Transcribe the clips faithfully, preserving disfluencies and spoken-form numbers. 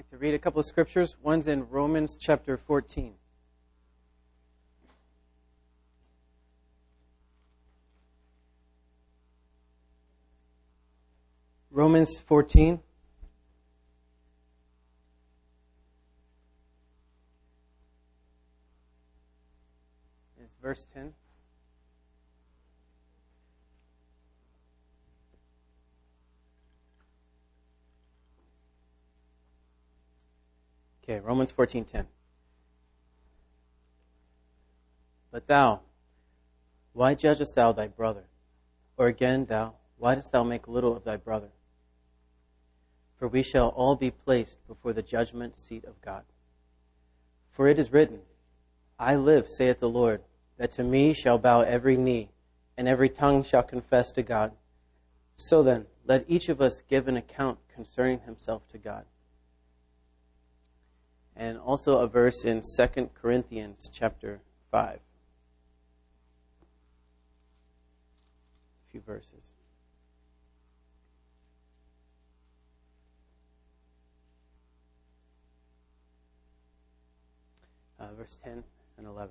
like to read a couple of scriptures. One's in Romans chapter fourteen. Romans fourteen. It's verse ten. Okay, Romans fourteen ten. But thou, why judgest thou thy brother? Or again, thou, why dost thou make little of thy brother? For we shall all be placed before the judgment seat of God. For it is written, I live, saith the Lord, that to me shall bow every knee, and every tongue shall confess to God. So then, let each of us give an account concerning himself to God. And also a verse in Second Corinthians chapter five. A few verses. Uh, verse ten and eleven.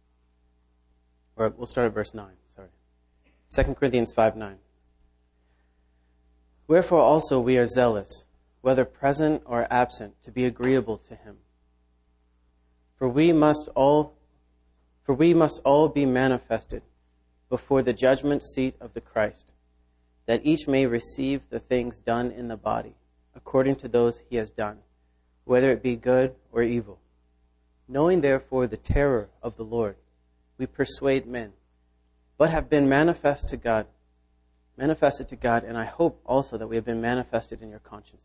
Or we'll start at verse nine, sorry. Second Corinthians five nine. Wherefore also we are zealous, whether present or absent, to be agreeable to him. For we must all, for we must all be manifested before the judgment seat of the Christ, that each may receive the things done in the body, according to those he has done, whether it be good or evil. Knowing therefore the terror of the Lord, we persuade men, but have been manifest to God, manifested to God, and I hope also that we have been manifested in your consciences.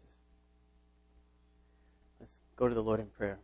Let's go to the Lord in prayer.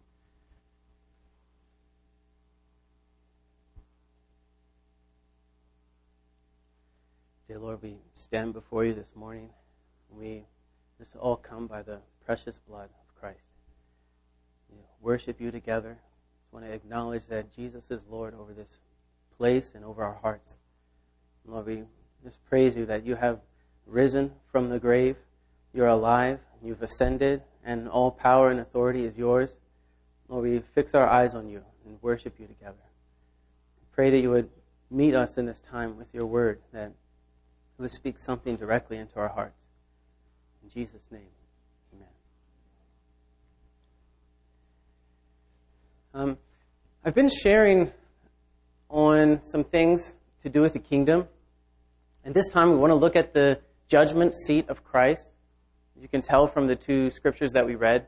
Dear Lord, we stand before you this morning. We just all come by the precious blood of Christ. We worship you together. Just want to acknowledge that Jesus is Lord over this place and over our hearts. Lord, we just praise you that you have risen from the grave. You're alive. You've ascended, and all power and authority is yours. Lord, we fix our eyes on you and worship you together. Pray that you would meet us in this time with your word, that you would speak something directly into our hearts. In Jesus' name, amen. Um, I've been sharing on some things to do with the kingdom. And this time we want to look at the judgment seat of Christ. As you can tell from the two scriptures that we read.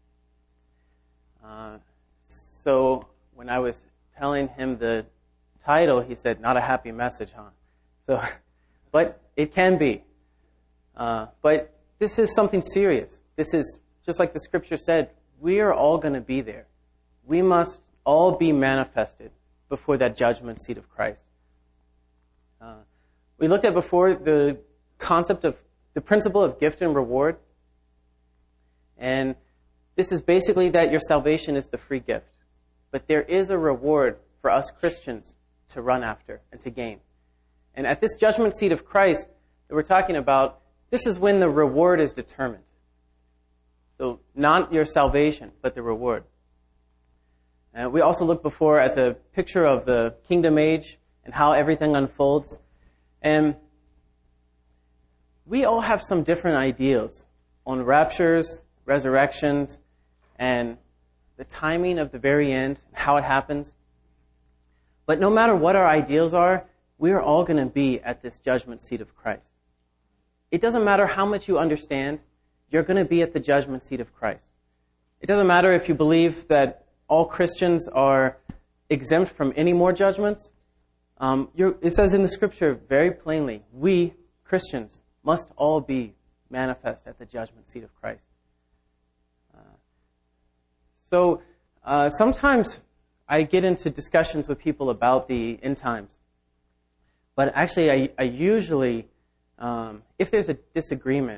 Uh, so when I was telling him the title, he said, not a happy message, huh? So, but it can be. Uh, but this is something serious. This is, just like the scripture said, we are all going to be there. We must all be manifested before that judgment seat of Christ. Uh, we looked at before the concept of the principle of gift and reward. And this is basically that your salvation is the free gift. But there is a reward for us Christians to run after and to gain. And at this judgment seat of Christ that we're talking about, this is when the reward is determined. So not your salvation, but the reward. And we also looked before at the picture of the kingdom age and how everything unfolds. And we all have some different ideals on raptures, resurrections, and the timing of the very end, how it happens. But no matter what our ideals are, we are all going to be at this judgment seat of Christ. It doesn't matter how much you understand, you're going to be at the judgment seat of Christ. It doesn't matter if you believe that all Christians are exempt from any more judgments. Um, you're, it says in the scripture very plainly, we, Christians, must all be manifest at the judgment seat of Christ. Uh, so uh, sometimes I get into discussions with people about the end times. But actually, I, I usually, um, if there's a disagreement,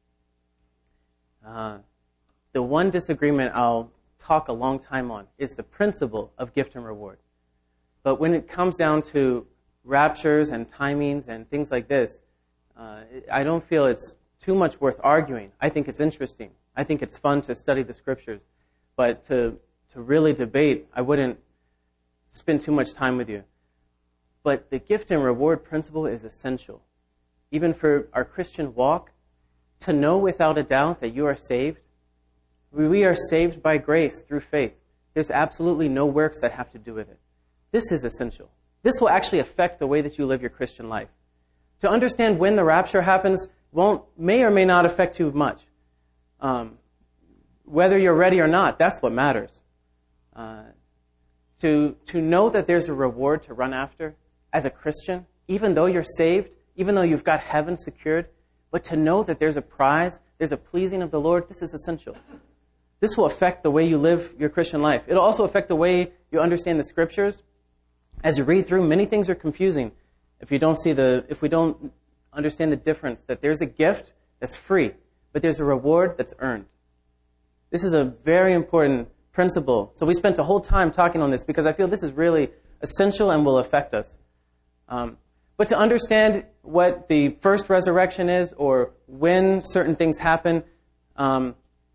uh, the one disagreement I'll talk a long time on is the principle of gift and reward. But when it comes down to raptures and timings and things like this, uh, I don't feel it's too much worth arguing. I think it's interesting. I think it's fun to study the scriptures, but to to really debate, I wouldn't spend too much time with you. But the gift and reward principle is essential. Even for our Christian walk, to know without a doubt that you are saved. We are saved by grace through faith. There's absolutely no works that have to do with it. This is essential. This will actually affect the way that you live your Christian life. To understand when the rapture happens won't, may or may not affect you much. Um, whether you're ready or not, that's what matters. Uh, to, to know that there's a reward to run after as a Christian, even though you're saved, even though you've got heaven secured, but to know that there's a prize, there's a pleasing of the Lord, this is essential. This will affect the way you live your Christian life. It'll also affect the way you understand the scriptures. As you read through, many things are confusing if you don't see the, if we don't understand the difference, that there's a gift that's free, but there's a reward that's earned. This is a very important principle. So we spent a whole time talking on this because I feel this is really essential and will affect us. Um, but to understand what the first resurrection is or when certain things happen, um,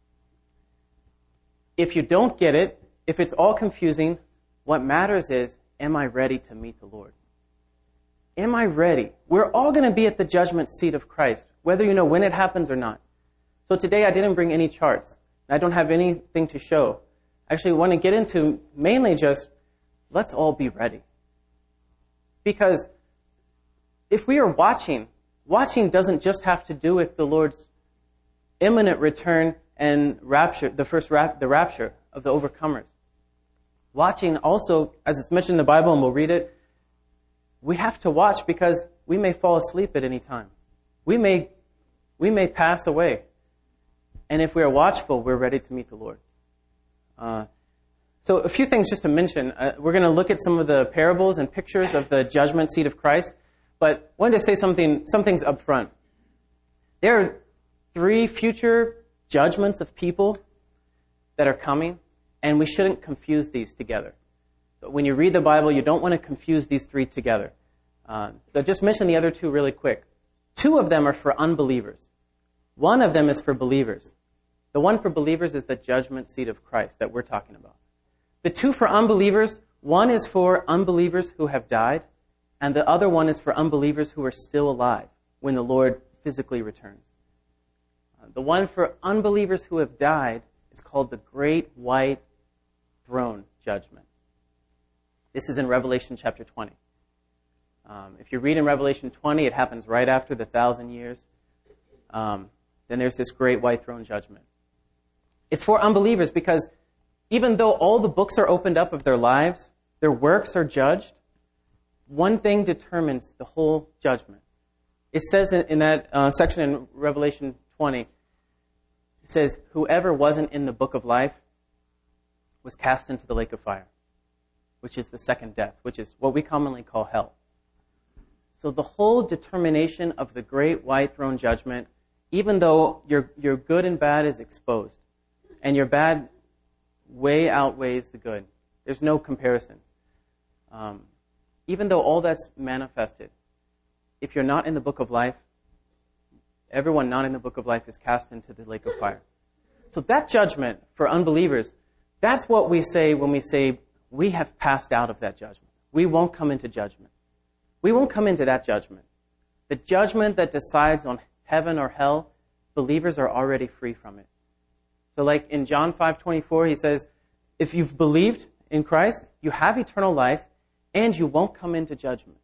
if you don't get it, if it's all confusing, what matters is, am I ready to meet the Lord? Am I ready? We're all going to be at the judgment seat of Christ, whether you know when it happens or not. So today I didn't bring any charts. I don't have anything to show. I actually want to get into mainly just, let's all be ready. Because if we are watching, watching doesn't just have to do with the Lord's imminent return and rapture, the first rap, the rapture of the overcomers. Watching also, as it's mentioned in the Bible, and we'll read it, we have to watch because we may fall asleep at any time. We may, we may pass away. And if we are watchful, we're ready to meet the Lord. Uh, so a few things just to mention. Uh, we're going to look at some of the parables and pictures of the judgment seat of Christ. But I wanted to say something, some things up front. There are three future judgments of people that are coming, and we shouldn't confuse these together. But when you read the Bible, you don't want to confuse these three together. Uh, so just mention the other two really quick. Two of them are for unbelievers. One of them is for believers. The one for believers is the judgment seat of Christ that we're talking about. The two for unbelievers, one is for unbelievers who have died, and the other one is for unbelievers who are still alive when the Lord physically returns. Uh, the one for unbelievers who have died is called the Great White Throne Judgment. This is in Revelation chapter twenty. Um, if you read in Revelation twenty, it happens right after the thousand years. Um, then there's this Great White Throne Judgment. It's for unbelievers because even though all the books are opened up of their lives, their works are judged, one thing determines the whole judgment. It says in, in that uh, section in Revelation twenty, it says, whoever wasn't in the book of life was cast into the lake of fire, which is the second death, which is what we commonly call hell. So the whole determination of the Great White Throne Judgment, even though your your good and bad is exposed, and your bad way outweighs the good, there's no comparison. Um, even though all that's manifested, if you're not in the book of life, everyone not in the book of life is cast into the lake of fire. So that judgment for unbelievers, that's what we say when we say we have passed out of that judgment. We won't come into judgment. We won't come into that judgment. The judgment that decides on heaven or hell, believers are already free from it. So like in John five twenty-four, he says, if you've believed in Christ, you have eternal life, and you won't come into judgment.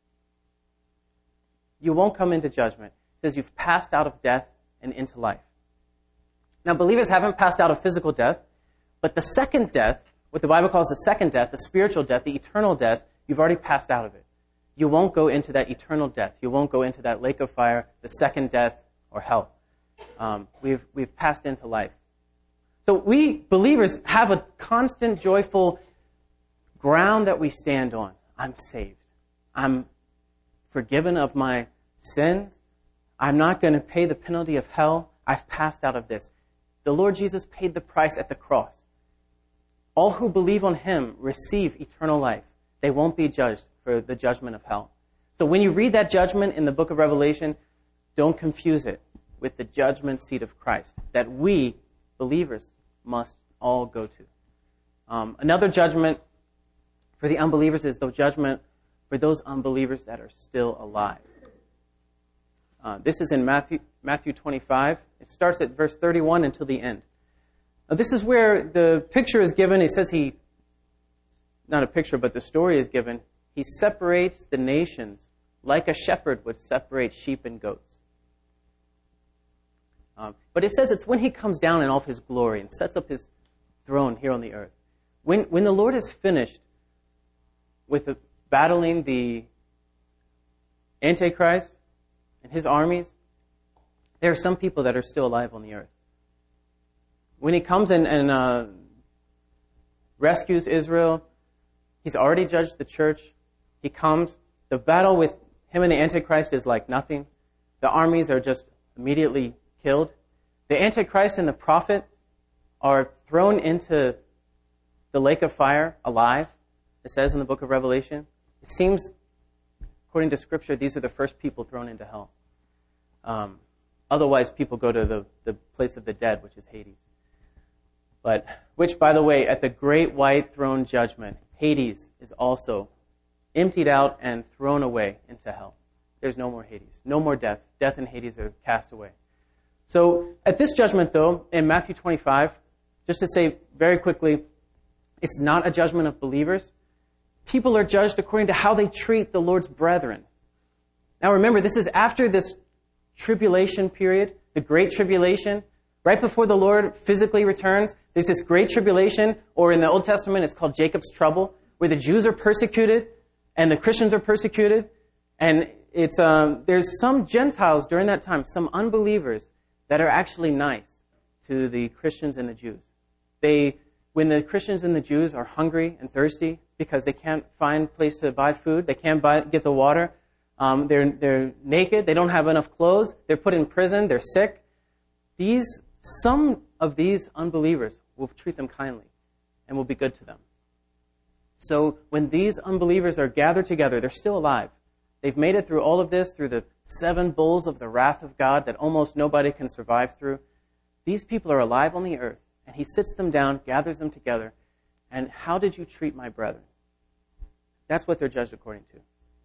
You won't come into judgment. It says you've passed out of death and into life. Now, believers haven't passed out of physical death, but the second death, what the Bible calls the second death, the spiritual death, the eternal death, you've already passed out of it. You won't go into that eternal death. You won't go into that lake of fire, the second death, or hell. Um, we've we've passed into life. So we, believers, have a constant, joyful ground that we stand on. I'm saved. I'm forgiven of my sins. I'm not going to pay the penalty of hell. I've passed out of this. The Lord Jesus paid the price at the cross. All who believe on him receive eternal life. They won't be judged for the judgment of hell. So when you read that judgment in the book of Revelation, don't confuse it with the judgment seat of Christ that we, believers must all go to. Um, another judgment for the unbelievers is the judgment for those unbelievers that are still alive. Uh, this is in Matthew, Matthew twenty-five. It starts at verse thirty-one until the end. Now, this is where the picture is given. It says he, not a picture, but the story is given. He separates the nations like a shepherd would separate sheep and goats. Um, but it says it's when he comes down in all of his glory and sets up his throne here on the earth. When, when the Lord is finished with the, battling the Antichrist and his armies, there are some people that are still alive on the earth. When he comes and, and uh, rescues Israel, he's already judged the church. He comes. The battle with him and the Antichrist is like nothing. The armies are just immediately killed. The Antichrist and the prophet are thrown into the lake of fire alive. It says in the book of Revelation. It seems, according to Scripture, these are the first people thrown into hell. Um, otherwise, people go to the, the place of the dead, which is Hades. But, which, by the way, at the great white throne judgment, Hades is also emptied out and thrown away into hell. There's no more Hades. No more death. Death and Hades are cast away. So, at this judgment, though, in Matthew twenty-five, just to say very quickly, it's not a judgment of believers. People are judged according to how they treat the Lord's brethren. Now remember, this is after this tribulation period, the Great Tribulation. Right before the Lord physically returns, there's this Great Tribulation, or in the Old Testament it's called Jacob's Trouble, where the Jews are persecuted and the Christians are persecuted. And it's um, there's some Gentiles during that time, some unbelievers, that are actually nice to the Christians and the Jews. They, when the Christians and the Jews are hungry and thirsty because they can't find a place to buy food, they can't buy, get the water, um, they're, they're naked, they don't have enough clothes, they're put in prison, they're sick. These, some of these unbelievers will treat them kindly and will be good to them. So when these unbelievers are gathered together, they're still alive. They've made it through all of this, through the seven bowls of the wrath of God that almost nobody can survive through. These people are alive on the earth, and he sits them down, gathers them together, and how did you treat my brethren? That's what they're judged according to.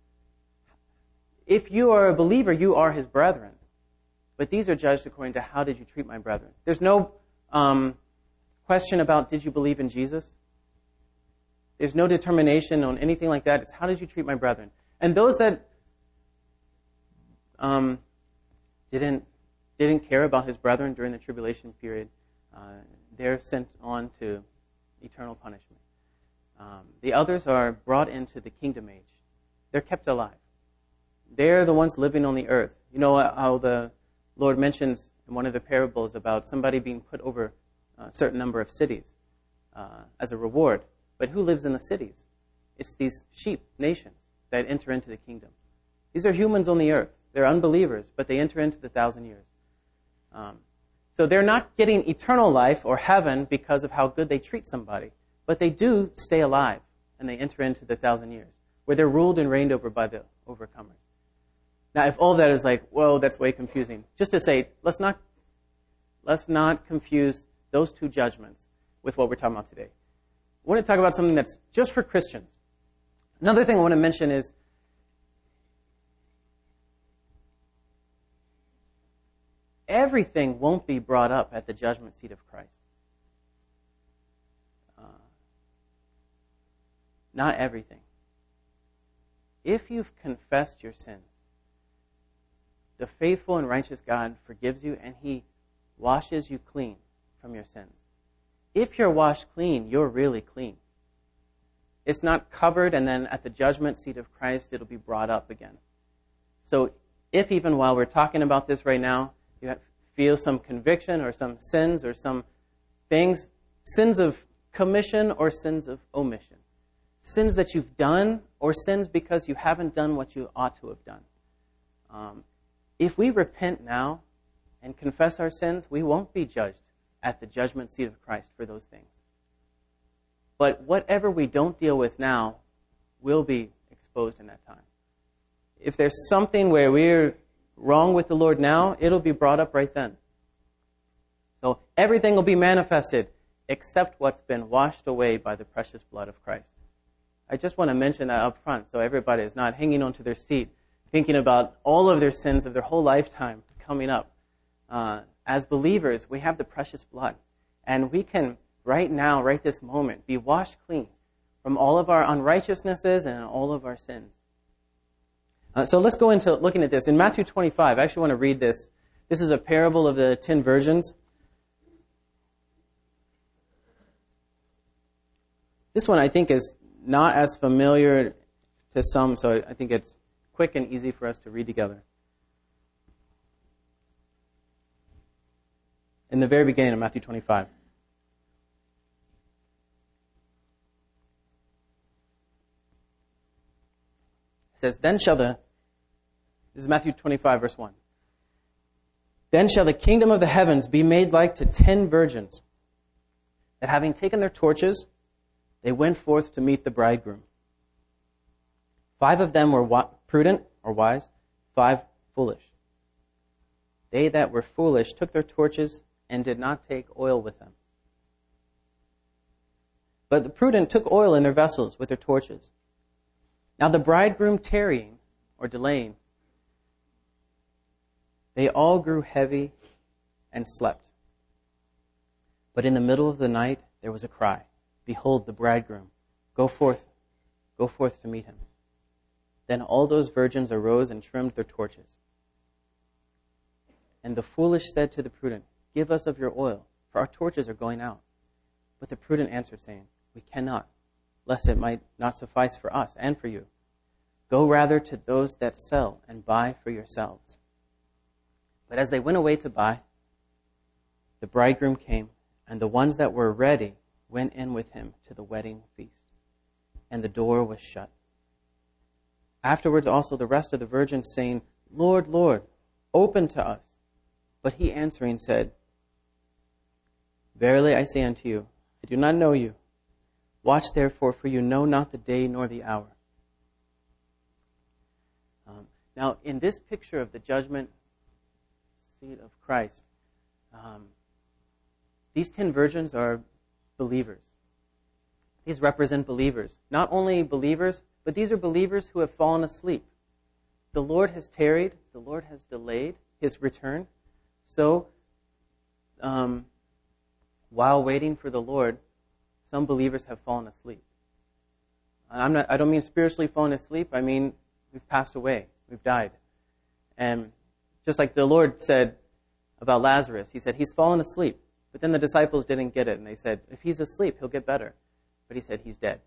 If you are a believer, you are his brethren. But these are judged according to how did you treat my brethren. There's no um, question about did you believe in Jesus. There's no determination on anything like that. It's how did you treat my brethren. And those that um, didn't didn't care about his brethren during the tribulation period, uh, they're sent on to eternal punishment. Um, the others are brought into the kingdom age. They're kept alive. They're the ones living on the earth. You know how the Lord mentions in one of the parables about somebody being put over a certain number of cities uh, as a reward. But who lives in the cities? It's these sheep nations that enter into the kingdom. These are humans on the earth. They're unbelievers, but they enter into the thousand years. Um, so they're not getting eternal life or heaven because of how good they treat somebody, but they do stay alive, and they enter into the thousand years, where they're ruled and reigned over by the overcomers. Now, if all of that is like, whoa, that's way confusing, just to say, let's not, let's not confuse those two judgments with what we're talking about today. I want to talk about something that's just for Christians. Another thing I want to mention is everything won't be brought up at the judgment seat of Christ. Uh, not everything. If you've confessed your sins, the faithful and righteous God forgives you and he washes you clean from your sins. If you're washed clean, you're really clean. It's not covered and then at the judgment seat of Christ it'll be brought up again. So if even while we're talking about this right now, you feel some conviction or some sins or some things, sins of commission or sins of omission, sins that you've done or sins because you haven't done what you ought to have done. Um, if we repent now and confess our sins, we won't be judged at the judgment seat of Christ for those things. But whatever we don't deal with now will be exposed in that time. If there's something where we're wrong with the Lord now, it'll be brought up right then. So everything will be manifested except what's been washed away by the precious blood of Christ. I just want to mention that up front so everybody is not hanging onto their seat thinking about all of their sins of their whole lifetime coming up. Uh, as believers, we have the precious blood. And we can, right now, right this moment, be washed clean from all of our unrighteousnesses and all of our sins. Uh, so let's go into looking at this. In Matthew twenty-five, I actually want to read this. This is a parable of the ten virgins. This one I think is not as familiar to some, so I think it's quick and easy for us to read together. In the very beginning of Matthew twenty-five. It says, Then shall the, this is Matthew twenty-five, verse one. Then shall the kingdom of the heavens be made like to ten virgins, that having taken their torches, they went forth to meet the bridegroom. Five of them were wa- prudent or wise, five foolish. They that were foolish took their torches and did not take oil with them. But the prudent took oil in their vessels with their torches. Now the bridegroom tarrying or delaying, they all grew heavy and slept. But in the middle of the night there was a cry, Behold the bridegroom, go forth, go forth to meet him. Then all those virgins arose and trimmed their torches. And the foolish said to the prudent, Give us of your oil, for our torches are going out. But the prudent answered, saying, We cannot, lest it might not suffice for us and for you. Go rather to those that sell and buy for yourselves. But as they went away to buy, the bridegroom came, and the ones that were ready went in with him to the wedding feast, and the door was shut. Afterwards also the rest of the virgins, saying, Lord, Lord, open to us. But he answering said, Verily I say unto you, I do not know you. Watch therefore, for you know not the day nor the hour. Um, now, in this picture of the judgment seat of Christ, um, these ten virgins are believers. These represent believers. Not only believers, but these are believers who have fallen asleep. The Lord has tarried. The Lord has delayed his return. So, um, while waiting for the Lord, some believers have fallen asleep. I'm not, I don't mean spiritually fallen asleep. I mean we've passed away. We've died. And just like the Lord said about Lazarus, he said, he's fallen asleep. But then the disciples didn't get it. And they said, if he's asleep, he'll get better. But he said, he's dead.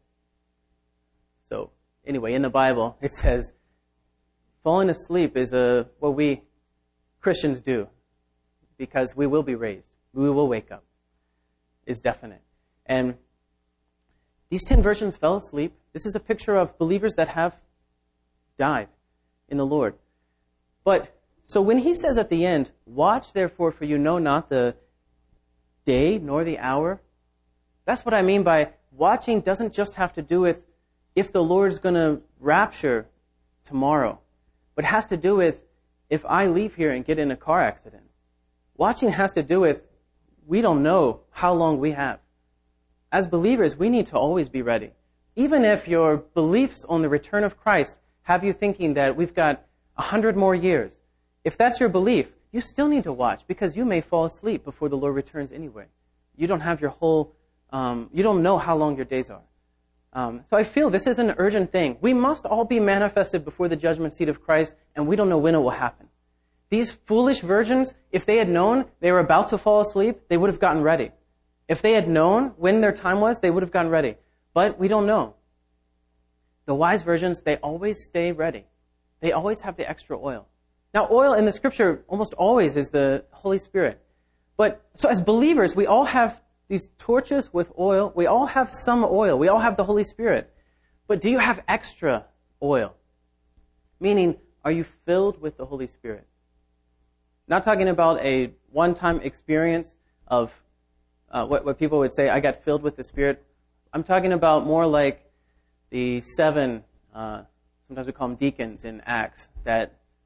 So anyway, in the Bible, it says, falling asleep is a, what we Christians do. Because we will be raised. We will wake up. Is definite. And these ten virgins fell asleep. This is a picture of believers that have died in the Lord. But, so when he says at the end, watch therefore, for you know not the day nor the hour, that's what I mean by watching doesn't just have to do with if the Lord's going to rapture tomorrow, but it has to do with if I leave here and get in a car accident. Watching has to do with we don't know how long we have. As believers, we need to always be ready. Even if your beliefs on the return of Christ have you thinking that we've got a hundred more years, if that's your belief, you still need to watch because you may fall asleep before the Lord returns anyway. You don't have your whole, um, you don't know how long your days are. Um, so I feel this is an urgent thing. We must all be manifested before the judgment seat of Christ, and we don't know when it will happen. These foolish virgins, if they had known they were about to fall asleep, they would have gotten ready. If they had known when their time was, they would have gotten ready. But we don't know. The wise virgins, they always stay ready. They always have the extra oil. Now, oil in the scripture almost always is the Holy Spirit. But so as believers, we all have these torches with oil. We all have some oil. We all have the Holy Spirit. But do you have extra oil? Meaning, are you filled with the Holy Spirit? Not talking about a one-time experience of uh, what, what people would say, I got filled with the Spirit. I'm talking about more like the seven, uh, sometimes we call them deacons in Acts, that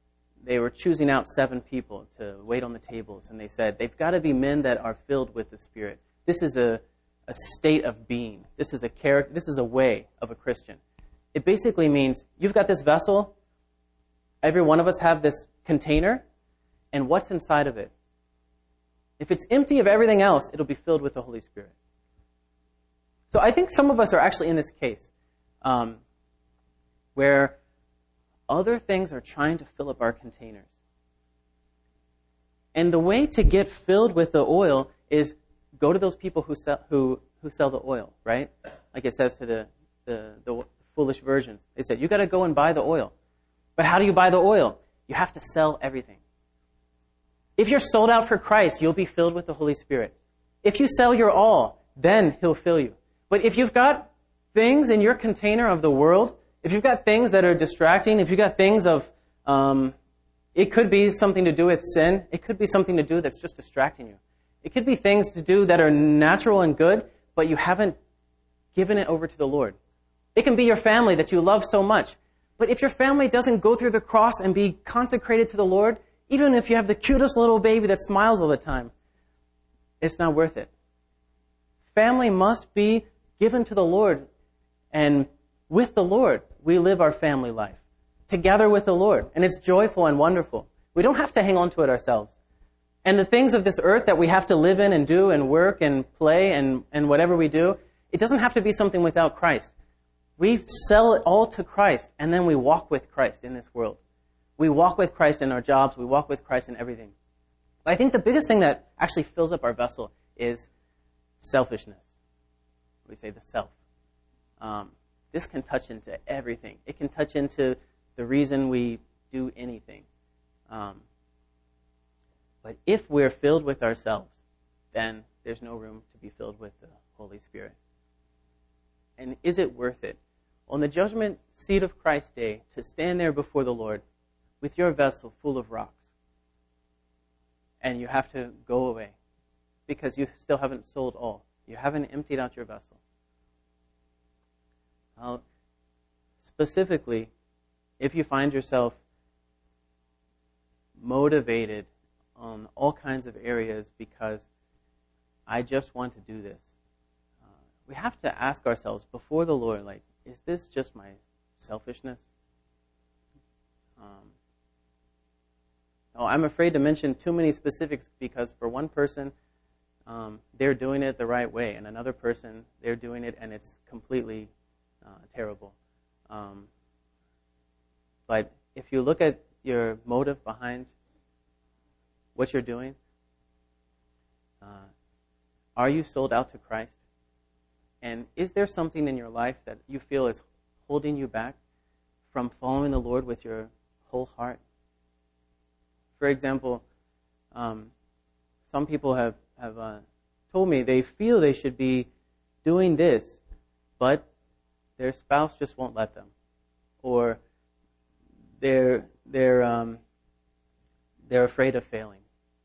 they were choosing out seven people to wait on the tables, and they said, they've got to be men that are filled with the Spirit. This is a, a state of being. This is a character. This is a way of a Christian. It basically means you've got this vessel. Every one of us have this container, and what's inside of it? If it's empty of everything else, it'll be filled with the Holy Spirit. So I think some of us are actually in this case um, where other things are trying to fill up our containers. And the way to get filled with the oil is go to those people who sell, who, who sell the oil, right? Like it says to the, the, the foolish virgins. They said, you got to go and buy the oil. But how do you buy the oil? You have to sell everything. If you're sold out for Christ, you'll be filled with the Holy Spirit. If you sell your all, then He'll fill you. But if you've got things in your container of the world, if you've got things that are distracting, if you've got things of, um, it could be something to do with sin. It could be something to do that's just distracting you. It could be things to do that are natural and good, but you haven't given it over to the Lord. It can be your family that you love so much. But if your family doesn't go through the cross and be consecrated to the Lord, even if you have the cutest little baby that smiles all the time, it's not worth it. Family must be given to the Lord, and with the Lord, we live our family life together with the Lord, and it's joyful and wonderful. We don't have to hang on to it ourselves. And the things of this earth that we have to live in and do and work and play and, and whatever we do, it doesn't have to be something without Christ. We sell it all to Christ, and then we walk with Christ in this world. We walk with Christ in our jobs. We walk with Christ in everything. But I think the biggest thing that actually fills up our vessel is selfishness. We say the self. Um, this can touch into everything. It can touch into the reason we do anything. Um, but if we're filled with ourselves, then there's no room to be filled with the Holy Spirit. And is it worth it? On the judgment seat of Christ's day, to stand there before the Lord with your vessel full of rocks, and you have to go away because you still haven't sold all. You haven't emptied out your vessel. Uh, specifically, if you find yourself motivated on all kinds of areas because I just want to do this, uh, we have to ask ourselves before the Lord, like, is this just my selfishness? Um, oh, I'm afraid to mention too many specifics because for one person, um, they're doing it the right way, and another person, they're doing it and it's completely uh, terrible. Um, but if you look at your motive behind what you're doing, uh, are you sold out to Christ? And is there something in your life that you feel is holding you back from following the Lord with your whole heart? For example, um, some people have, have uh, told me they feel they should be doing this, but their spouse just won't let them. Or they're, they're, um, they're afraid of failing.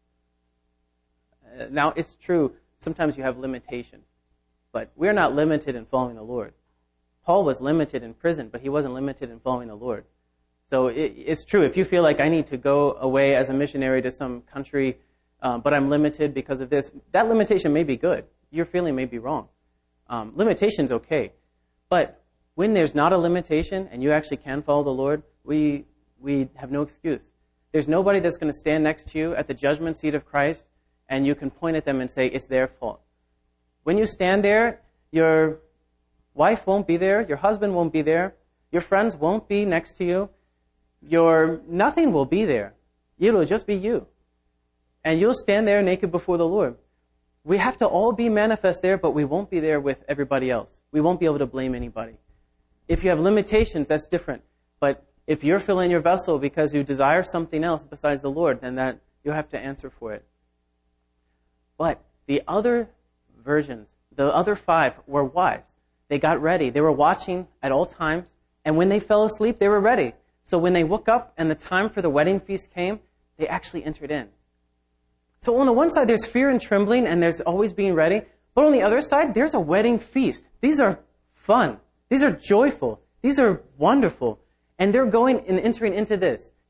Uh, now, it's true, sometimes you have limitations. But we're not limited in following the Lord. Paul was limited in prison, but he wasn't limited in following the Lord. So it, it's true. If you feel like I need to go away as a missionary to some country, um, but I'm limited because of this, that limitation may be good. Your feeling may be wrong. Um, limitation's okay. But when there's not a limitation and you actually can follow the Lord, we we have no excuse. There's nobody that's going to stand next to you at the judgment seat of Christ and you can point at them and say, it's their fault. When you stand there, your wife won't be there, your husband won't be there, your friends won't be next to you, your nothing will be there. It'll just be you. And you'll stand there naked before the Lord. We have to all be manifest there, but we won't be there with everybody else. We won't be able to blame anybody. If you have limitations, that's different. But if you're filling your vessel because you desire something else besides the Lord, then that you'll have to answer for it. But the other virgins, the other five, were wise. They got ready. They were watching at all times. And when they fell asleep, they were ready. So when they woke up and the time for the wedding feast came, they actually entered in. So on the one side, there's fear and trembling, and there's always being ready. But on the other side, there's a wedding feast. These are fun. These are joyful. These are wonderful. And they're going and entering into this. It's a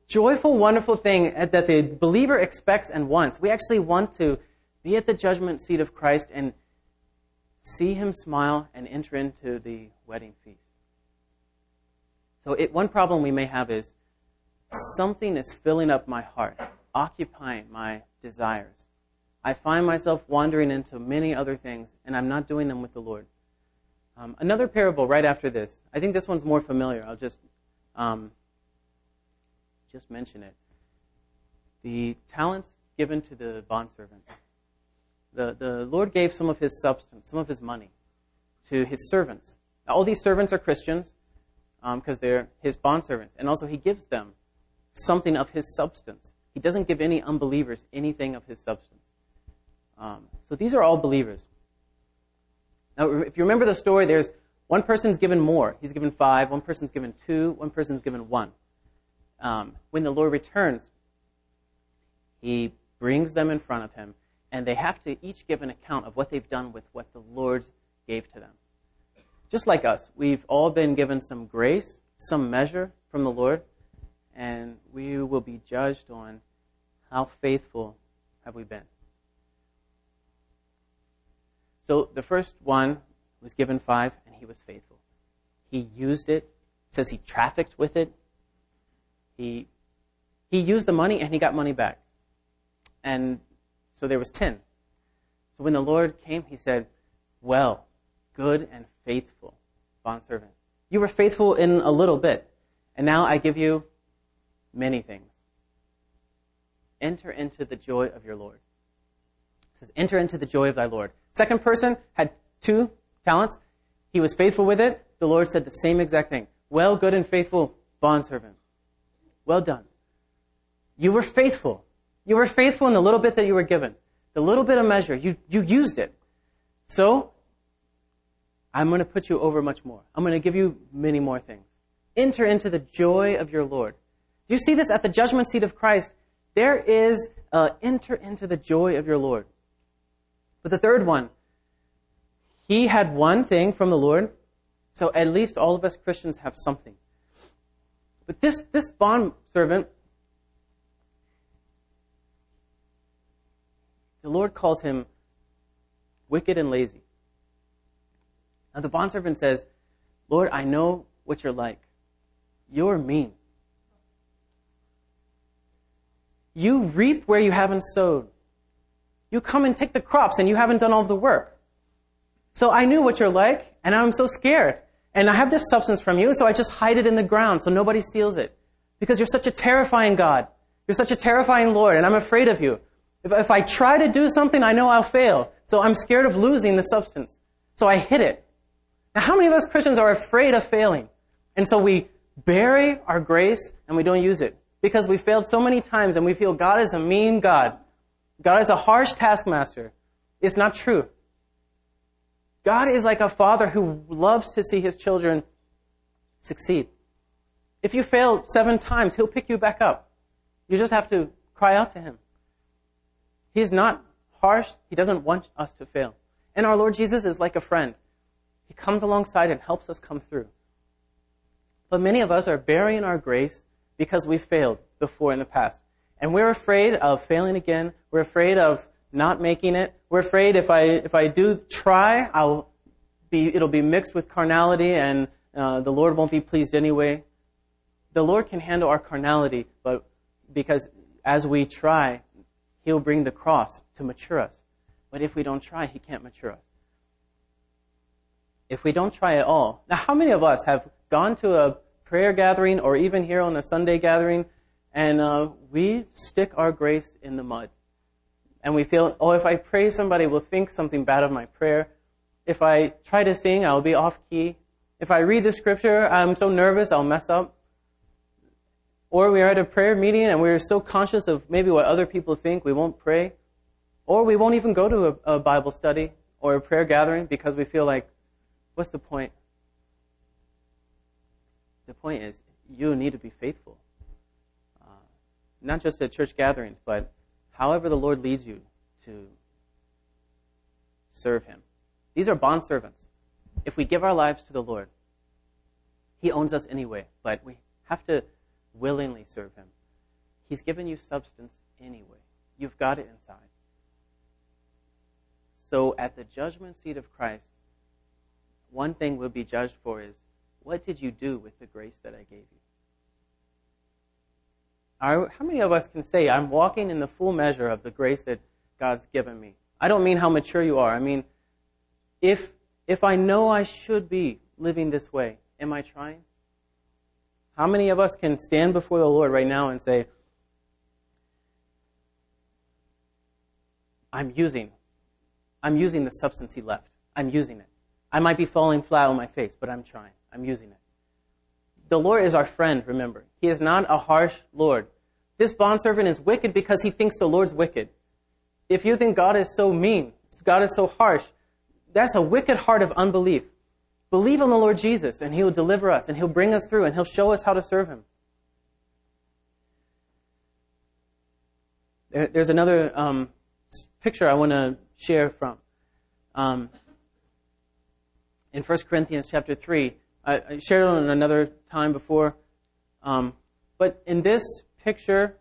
joyful, wonderful thing that the believer expects and wants. We actually want to be at the judgment seat of Christ and see him smile and enter into the wedding feast. So it, one problem we may have is something is filling up my heart, occupying my desires. I find myself wandering into many other things, and I'm not doing them with the Lord. Um, another parable right after this. I think this one's more familiar. I'll just um, just mention it. The talents given to the bondservants. The, the Lord gave some of his substance, some of his money, to his servants. Now, all these servants are Christians because um, they're his bondservants. And also he gives them something of his substance. He doesn't give any unbelievers anything of his substance. Um, so these are all believers. Now, if you remember the story, there's one person's given more. He's given five. One person's given two. One person's given one. Um, when the Lord returns, he brings them in front of him, and they have to each give an account of what they've done with what the Lord gave to them. Just like us, we've all been given some grace, some measure from the Lord, and we will be judged on how faithful have we been. So the first one was given five, and he was faithful. He used it. It says he trafficked with it. He he used the money, and he got money back. And so there was ten. So when the Lord came, he said, well, good and faithful bondservant. You were faithful in a little bit, and now I give you many things. Enter into the joy of your Lord. It says, enter into the joy of thy Lord. Second person had two talents. He was faithful with it. The Lord said the same exact thing. Well, good and faithful bondservant. Well done. You were faithful. You were faithful in the little bit that you were given. The little bit of measure, you, you used it. So, I'm going to put you over much more. I'm going to give you many more things. Enter into the joy of your Lord. Do you see this at the judgment seat of Christ? There is uh, enter into the joy of your Lord. But the third one, he had one thing from the Lord, so at least all of us Christians have something. But this, this bondservant, the Lord calls him wicked and lazy. Now the bondservant says, Lord, I know what you're like. You're mean. You reap where you haven't sowed. You come and take the crops and you haven't done all of the work. So I knew what you're like, and I'm so scared. And I have this substance from you, so I just hide it in the ground so nobody steals it. Because you're such a terrifying God. You're such a terrifying Lord, and I'm afraid of you. If, if I try to do something, I know I'll fail. So I'm scared of losing the substance. So I hid it. Now, how many of us Christians are afraid of failing? And so we bury our grace and we don't use it. Because we failed so many times and we feel God is a mean God. God is a harsh taskmaster. It's not true. God is like a father who loves to see his children succeed. If you fail seven times, he'll pick you back up. You just have to cry out to him. He is not harsh. He doesn't want us to fail. And our Lord Jesus is like a friend. He comes alongside and helps us come through. But many of us are burying our grace because we failed before in the past. And we're afraid of failing again. We're afraid of not making it. We're afraid if I if I do try, I'll be it'll be mixed with carnality, and uh, the Lord won't be pleased anyway. The Lord can handle our carnality, but because as we try, he'll bring the cross to mature us. But if we don't try, he can't mature us. If we don't try at all. Now, how many of us have gone to a prayer gathering or even here on a Sunday gathering, and uh, we stick our grace in the mud? And we feel, oh, if I pray, somebody will think something bad of my prayer. If I try to sing, I'll be off key. If I read the scripture, I'm so nervous, I'll mess up. Or we are at a prayer meeting and we're so conscious of maybe what other people think, we won't pray. Or we won't even go to a, a Bible study or a prayer gathering because we feel like, what's the point? The point is, you need to be faithful. Uh, not just at church gatherings, but however the Lord leads you to serve him. These are bondservants. If we give our lives to the Lord, he owns us anyway, but we have to willingly serve him. He's given you substance anyway. You've got it inside. So at the judgment seat of Christ, one thing we'll be judged for is, what did you do with the grace that I gave you? Are, how many of us can say, I'm walking in the full measure of the grace that God's given me? I don't mean how mature you are. I mean, if if I know I should be living this way, am I trying? How many of us can stand before the Lord right now and say, I'm using, I'm using the substance He left. I'm using it. I might be falling flat on my face, but I'm trying. I'm using it. The Lord is our friend, remember. He is not a harsh Lord. This bondservant is wicked because he thinks the Lord's wicked. If you think God is so mean, God is so harsh, that's a wicked heart of unbelief. Believe on the Lord Jesus, and He will deliver us, and He'll bring us through, and He'll show us how to serve Him. There, there's another um, picture I want to share from. Um, in First Corinthians chapter three, I, I shared it on another time before, um, but in this picture,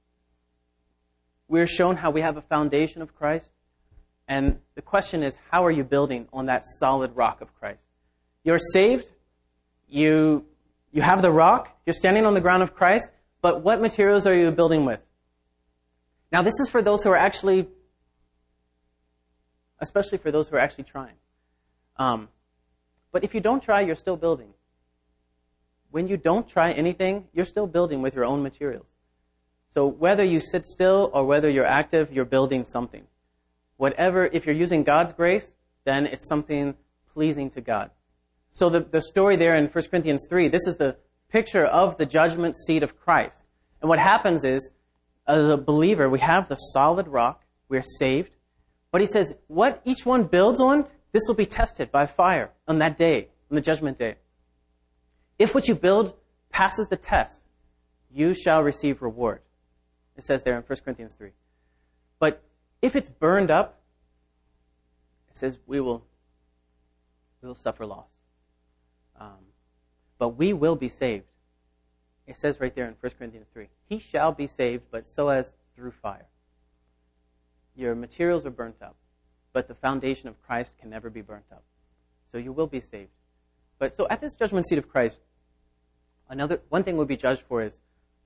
we're shown how we have a foundation of Christ. And the question is, how are you building on that solid rock of Christ? You're saved. You, you have the rock. You're standing on the ground of Christ. But what materials are you building with? Now, this is for those who are actually, especially for those who are actually trying. Um, but if you don't try, you're still building. When you don't try anything, you're still building with your own materials. So whether you sit still or whether you're active, you're building something. Whatever, if you're using God's grace, then it's something pleasing to God. So the, the story there in First Corinthians three, this is the picture of the judgment seat of Christ. And what happens is, as a believer, we have the solid rock, we're saved. But he says, what each one builds on, this will be tested by fire on that day, on the judgment day. If what you build passes the test, you shall receive reward. It says there in First Corinthians three. But if it's burned up, it says we will, we will suffer loss. Um, but we will be saved. It says right there in First Corinthians three, he shall be saved, but so as through fire. Your materials are burnt up, but the foundation of Christ can never be burnt up. So you will be saved. But so at this judgment seat of Christ, another one thing we'll be judged for is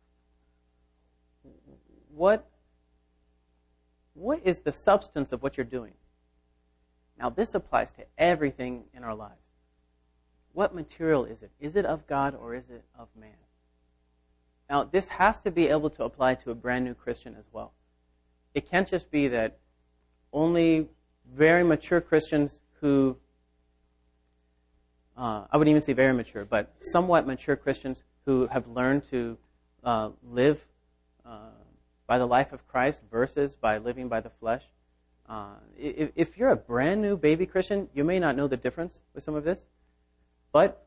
what, what is the substance of what you're doing? Now this applies to everything in our lives. What material is it? Is it of God or is it of man? Now this has to be able to apply to a brand new Christian as well. It can't just be that only very mature Christians who Uh, I wouldn't even say very mature, but somewhat mature Christians who have learned to uh, live uh, by the life of Christ versus by living by the flesh. Uh, if, if you're a brand new baby Christian, you may not know the difference with some of this. But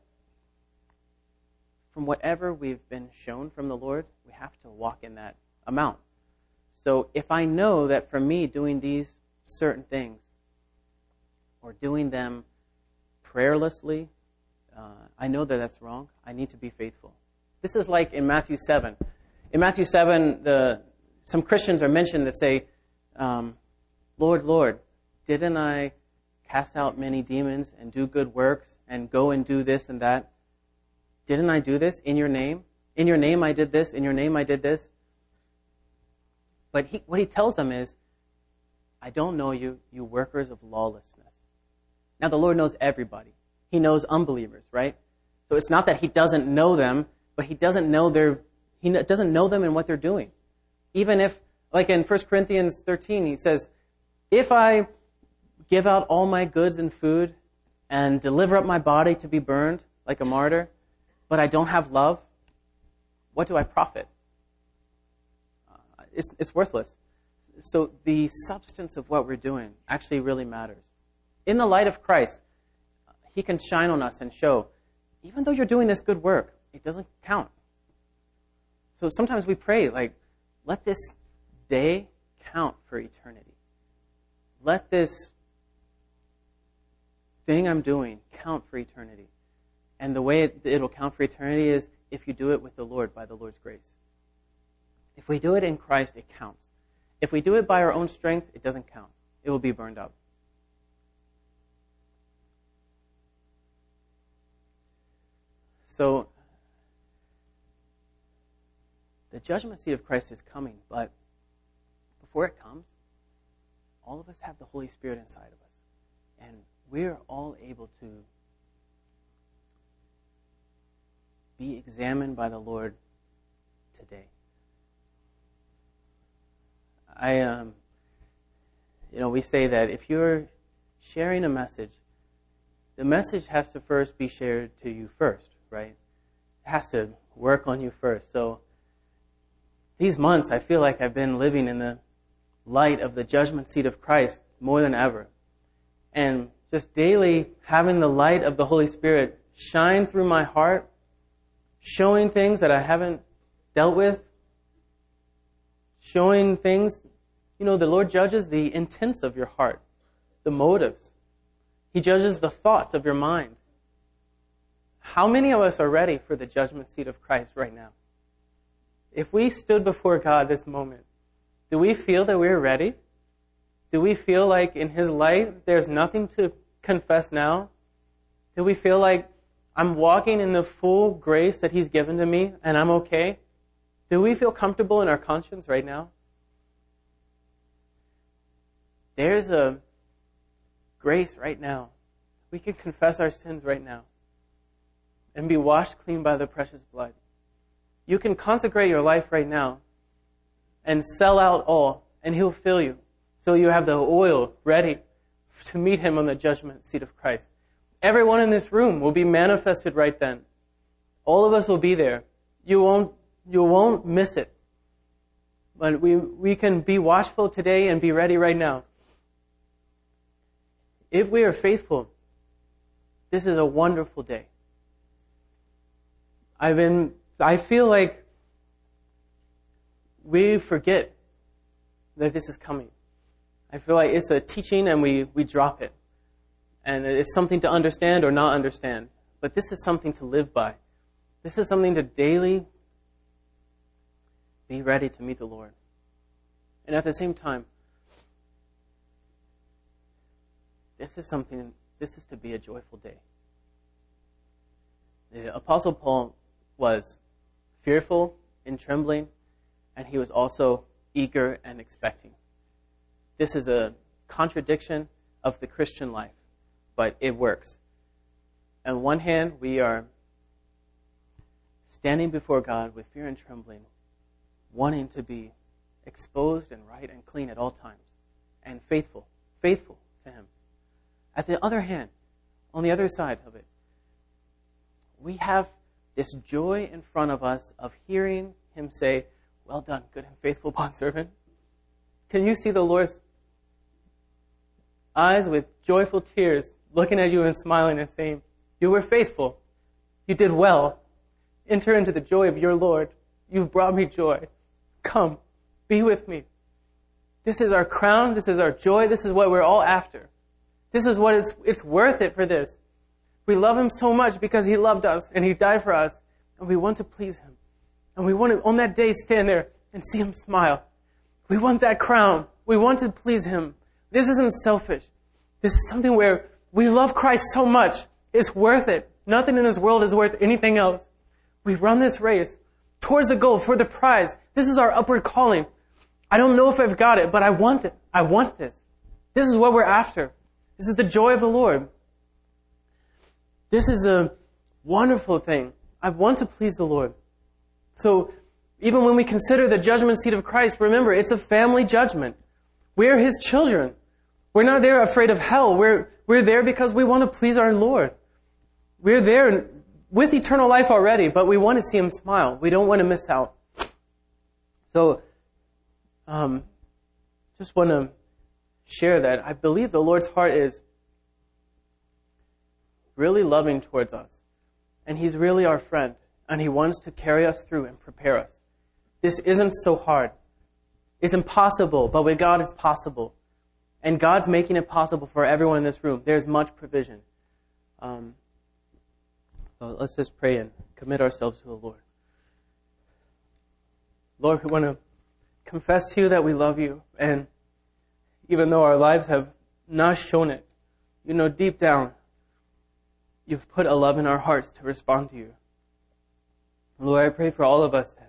from whatever we've been shown from the Lord, we have to walk in that amount. So if I know that for me doing these certain things or doing them prayerlessly, uh, I know that that's wrong. I need to be faithful. This is like in Matthew seven. In Matthew seven, the, some Christians are mentioned that say, um, Lord, Lord, didn't I cast out many demons and do good works and go and do this and that? Didn't I do this in your name? In your name I did this. In your name I did this. But he, what he tells them is, I don't know you, you workers of lawlessness. Now, the Lord knows everybody. He knows unbelievers, right? So it's not that he doesn't know them, but he doesn't know their, he doesn't know them and what they're doing. Even if, like in First Corinthians thirteen, he says, if I give out all my goods and food and deliver up my body to be burned like a martyr, but I don't have love, what do I profit? Uh, it's, it's worthless. So the substance of what we're doing actually really matters. In the light of Christ, he can shine on us and show, even though you're doing this good work, it doesn't count. So sometimes we pray, like, let this day count for eternity. Let this thing I'm doing count for eternity. And the way it, it'll count for eternity is if you do it with the Lord by the Lord's grace. If we do it in Christ, it counts. If we do it by our own strength, it doesn't count. It will be burned up. So, the judgment seat of Christ is coming, but before it comes, all of us have the Holy Spirit inside of us. And we're all able to be examined by the Lord today. I, um, you know, we say that if you're sharing a message, the message has to first be shared to you first, right? It has to work on you first. So these months, I feel like I've been living in the light of the judgment seat of Christ more than ever. And just daily having the light of the Holy Spirit shine through my heart, showing things that I haven't dealt with, showing things, you know, the Lord judges the intents of your heart, the motives. He judges the thoughts of your mind. How many of us are ready for the judgment seat of Christ right now? If we stood before God this moment, do we feel that we're ready? Do we feel like in His light there's nothing to confess now? Do we feel like I'm walking in the full grace that He's given to me and I'm okay? Do we feel comfortable in our conscience right now? There's a grace right now. We can confess our sins right now and be washed clean by the precious blood. You can consecrate your life right now and sell out all, and He'll fill you. So you have the oil ready to meet Him on the judgment seat of Christ. Everyone in this room will be manifested right then. All of us will be there. You won't, you won't miss it. But we, we can be watchful today and be ready right now. If we are faithful, this is a wonderful day. I've been, I feel like we forget that this is coming. I feel like it's a teaching and we, we drop it. And it's something to understand or not understand. But this is something to live by. This is something to daily be ready to meet the Lord. And at the same time, this is something, this is to be a joyful day. The Apostle Paul was fearful and trembling, and he was also eager and expecting. This is a contradiction of the Christian life, but it works. On one hand, we are standing before God with fear and trembling, wanting to be exposed and right and clean at all times, and faithful, faithful to Him. At the other hand, on the other side of it, we have this joy in front of us of hearing Him say, "Well done, good and faithful bondservant." Can you see the Lord's eyes with joyful tears looking at you and smiling and saying, "You were faithful. You did well. Enter into the joy of your Lord. You've brought me joy. Come, be with me." This is our crown. This is our joy. This is what we're all after. This is what it's, it's worth it for this. We love Him so much because He loved us and He died for us. And we want to please Him. And we want to, on that day, stand there and see Him smile. We want that crown. We want to please Him. This isn't selfish. This is something where we love Christ so much. It's worth it. Nothing in this world is worth anything else. We run this race towards the goal for the prize. This is our upward calling. I don't know if I've got it, but I want it. I want this. This is what we're after. This is the joy of the Lord. This is a wonderful thing. I want to please the Lord. So even when we consider the judgment seat of Christ, remember, it's a family judgment. We're His children. We're not there afraid of hell. We're, we're there because we want to please our Lord. We're there with eternal life already, but we want to see Him smile. We don't want to miss out. So, um, just want to share that I believe the Lord's heart is really loving towards us. And He's really our friend. And He wants to carry us through and prepare us. This isn't so hard. It's impossible, but with God it's possible. And God's making it possible for everyone in this room. There's much provision. Um, so let's just pray and commit ourselves to the Lord. Lord, we want to confess to you that we love you. And even though our lives have not shown it, you know, deep down, you've put a love in our hearts to respond to you. Lord, I pray for all of us that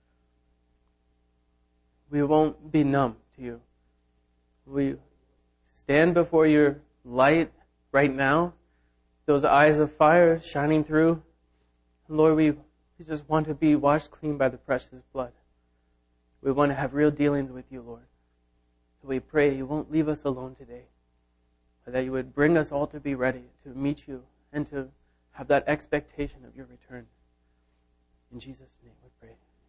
we won't be numb to you. We stand before your light right now, those eyes of fire shining through. Lord, we, we just want to be washed clean by the precious blood. We want to have real dealings with you, Lord. So we pray you won't leave us alone today, but that you would bring us all to be ready to meet you and to have that expectation of your return. In Jesus' name we pray.